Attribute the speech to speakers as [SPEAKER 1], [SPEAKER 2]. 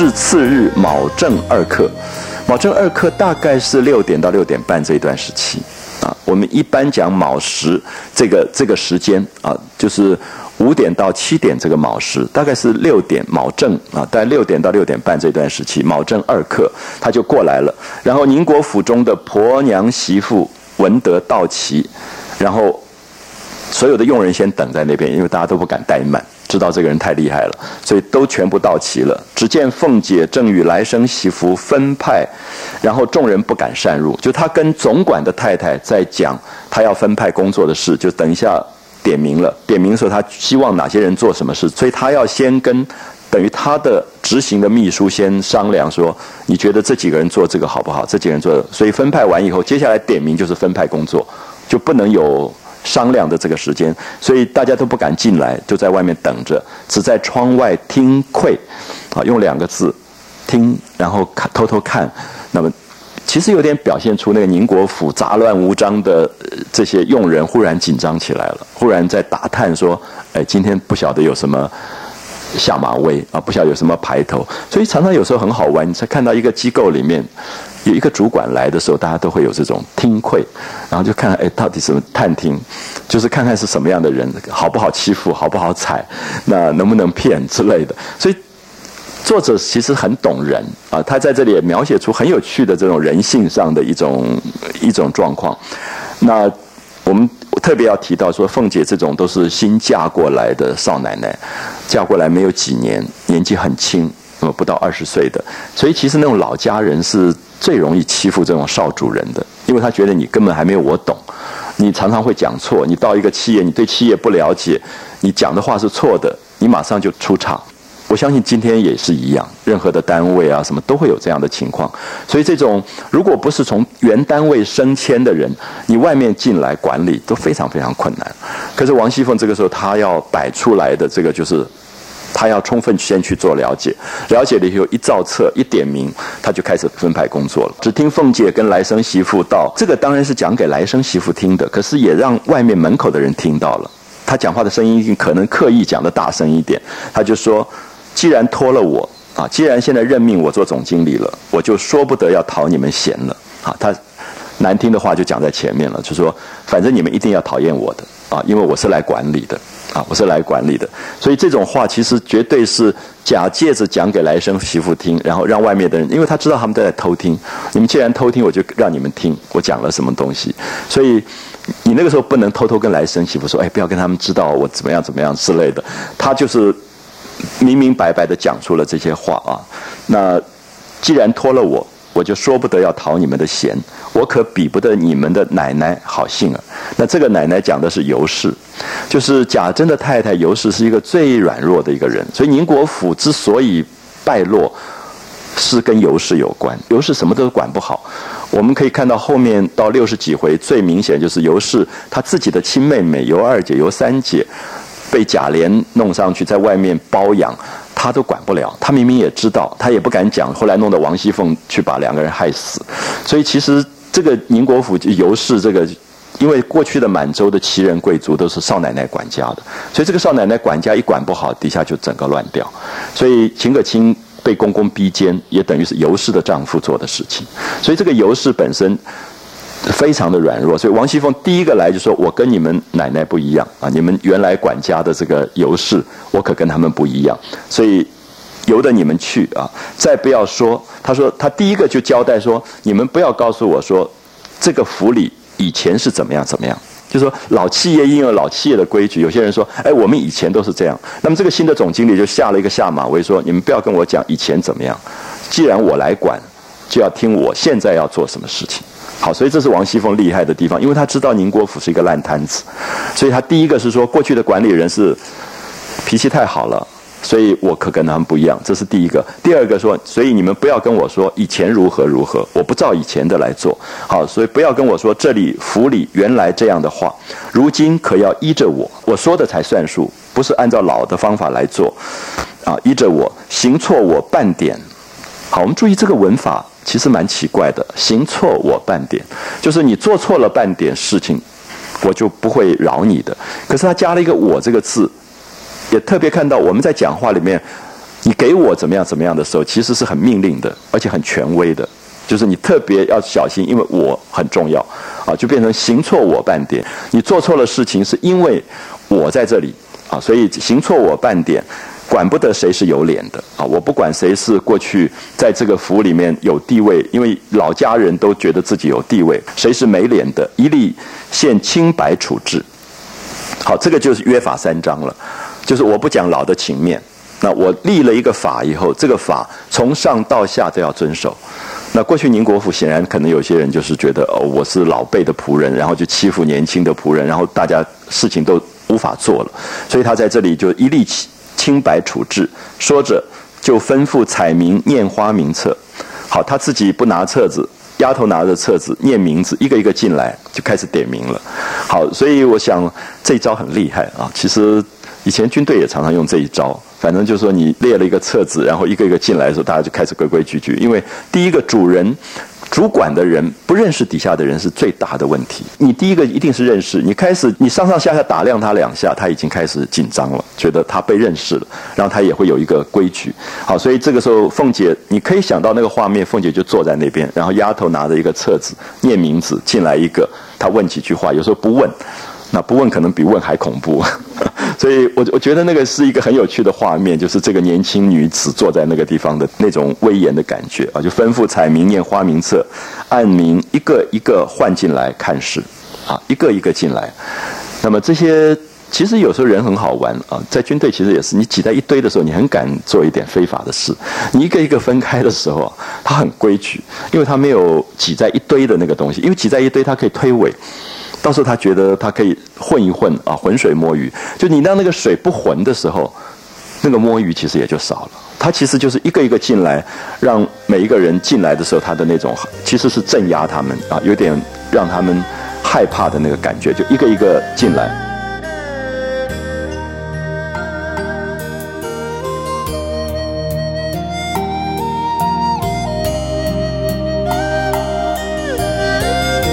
[SPEAKER 1] 至次日卯正2刻，卯正2刻大概是6点到6点半这一段时期啊。我们一般讲卯时这个时间啊，就是5点到7点这个卯时，大概是6点卯正啊，大概6点到6点半这段时期，卯正2刻他就过来了。然后宁国府中的婆娘媳妇闻得到齐，然后所有的佣人先等在那边，因为大家都不敢怠慢，知道这个人太厉害了，所以都全部到齐了。只见凤姐正与来生媳妇分派，然后众人不敢擅入。就他跟总管的太太在讲他要分派工作的事，就等一下点名了，点名说他希望哪些人做什么事，所以他要先跟等于他的执行的秘书先商量说，你觉得这几个人做这个好不好？这几个人做，所以分派完以后，接下来点名就是分派工作，就不能有商量的这个时间，所以大家都不敢进来，就在外面等着，只在窗外听窥，啊，用2个字，听，然后偷偷看。那么，其实有点表现出那个宁国府杂乱无章的这些佣人忽然紧张起来了，忽然在打探说，哎，今天不晓得有什么下马威啊，不晓得有什么排头，所以常常有时候很好玩，你才看到一个机构里面有一个主管来的时候，大家都会有这种听窥，然后就看哎到底什么探听，就是看看是什么样的人，好不好欺负，好不好踩，那能不能骗之类的。所以作者其实很懂人啊，他在这里也描写出很有趣的这种人性上的一种状况。那我们特别要提到说，凤姐这种都是新嫁过来的少奶奶，嫁过来没有几年，年纪很轻，不到20岁的，所以其实那种老家人是最容易欺负这种少主人的，因为他觉得你根本还没有我懂，你常常会讲错，你到一个企业，你对企业不了解，你讲的话是错的，你马上就出场。我相信今天也是一样，任何的单位啊什么都会有这样的情况，所以这种如果不是从原单位升迁的人，你外面进来管理都非常非常困难。可是王熙凤这个时候她要摆出来的这个就是他要充分先去做了解，了解了以后一造册一点名，他就开始分派工作了。只听凤姐跟来生媳妇道，这个当然是讲给来生媳妇听的，可是也让外面门口的人听到了。他讲话的声音可能刻意讲的大声一点，他就说，既然托了我啊，既然现在任命我做总经理了，我就说不得要讨你们嫌了啊。他难听的话就讲在前面了，就说反正你们一定要讨厌我的啊，因为我是来管理的啊，我是来管理的。所以这种话其实绝对是假借着讲给来生媳妇听，然后让外面的人，因为他知道他们都在偷听，你们既然偷听，我就让你们听我讲了什么东西。所以你那个时候不能偷偷跟来生媳妇说，哎，不要跟他们知道我怎么样怎么样之类的。他就是明明白白的讲出了这些话啊。那既然托了我，我就说不得要讨你们的嫌，我可比不得你们的奶奶好性儿。那这个奶奶讲的是尤氏，就是贾珍的太太尤氏是一个最软弱的一个人，所以宁国府之所以败落，是跟尤氏有关。尤氏什么都管不好，我们可以看到后面到60几回，最明显就是尤氏她自己的亲妹妹尤二姐、尤三姐被贾琏弄上去，在外面包养，他都管不了。他明明也知道，他也不敢讲，后来弄得王熙凤去把2个人害死。所以其实这个宁国府尤氏这个，因为过去的满洲的旗人贵族都是少奶奶管家的，所以这个少奶奶管家一管不好，底下就整个乱掉。所以秦可卿被公公逼奸，也等于是尤氏的丈夫做的事情。所以这个尤氏本身非常的软弱，所以王熙凤第一个来就说，我跟你们奶奶不一样啊，你们原来管家的这个尤氏，我可跟他们不一样，所以由得你们去啊。再不要说，他说他第一个就交代说，你们不要告诉我说这个府里以前是怎么样怎么样，就说老企业应有老企业的规矩。有些人说，哎，我们以前都是这样。那么这个新的总经理就下了一个下马威，说你们不要跟我讲以前怎么样，既然我来管，就要听我现在要做什么事情。好，所以这是王熙凤厉害的地方，因为他知道宁国府是一个烂摊子，所以他第一个是说，过去的管理人是脾气太好了，所以我可跟他们不一样，这是第一个。第二个说，所以你们不要跟我说以前如何如何，我不照以前的来做。好，所以不要跟我说这里府里原来这样的话，如今可要依着我说的才算数，不是按照老的方法来做啊，依着我，行错我半点。好，我们注意这个文法其实蛮奇怪的，行错我半点，就是你做错了半点事情，我就不会饶你的。可是他加了一个我这个字，也特别看到我们在讲话里面， 你给我怎么样怎么样的时候，其实是很命令的，而且很权威的，就是你特别要小心，因为我很重要啊，就变成行错我半点。你做错了事情，是因为我在这里啊，所以行错我半点。管不得谁是有脸的啊！我不管谁是过去在这个府里面有地位，因为老家人都觉得自己有地位，谁是没脸的，一律现清白处置。好，这个就是约法三章了，就是我不讲老的情面。那我立了一个法以后，这个法从上到下都要遵守。那过去宁国府显然可能有些人就是觉得我是老辈的仆人，然后就欺负年轻的仆人，然后大家事情都无法做了，所以他在这里就一律清白处置，说着就吩咐彩民念花名册。好，他自己不拿册子，丫头拿着册子念名字，一个一个进来就开始点名了。好，所以我想这一招很厉害啊。其实以前军队也常常用这一招，反正就是说你列了一个册子，然后一个一个进来的时候，大家就开始规规矩矩。因为第一个主管的人不认识底下的人是最大的问题。你第一个一定是认识，你上上下下打量他2下，他已经开始紧张了，觉得他被认识了，然后他也会有一个规矩。好，所以这个时候凤姐，你可以想到那个画面，凤姐就坐在那边，然后丫头拿着一个册子念名字，进来一个，她问几句话，有时候不问。那不问可能比问还恐怖，所以我觉得那个是一个很有趣的画面，就是这个年轻女子坐在那个地方的那种威严的感觉啊，就吩咐彩民念花名册，按名一个一个换进来看事，啊，一个一个进来。那么这些其实有时候人很好玩啊，在军队其实也是，你挤在一堆的时候，你很敢做一点非法的事；你一个一个分开的时候，他很规矩，因为他没有挤在一堆的那个东西，因为挤在一堆他可以推诿。到时候他觉得他可以混一混啊，浑水摸鱼。就你让那个水不浑的时候，那个摸鱼其实也就少了。他其实就是一个一个进来，让每一个人进来的时候，他的那种其实是镇压他们啊，有点让他们害怕的那个感觉，就一个一个进来。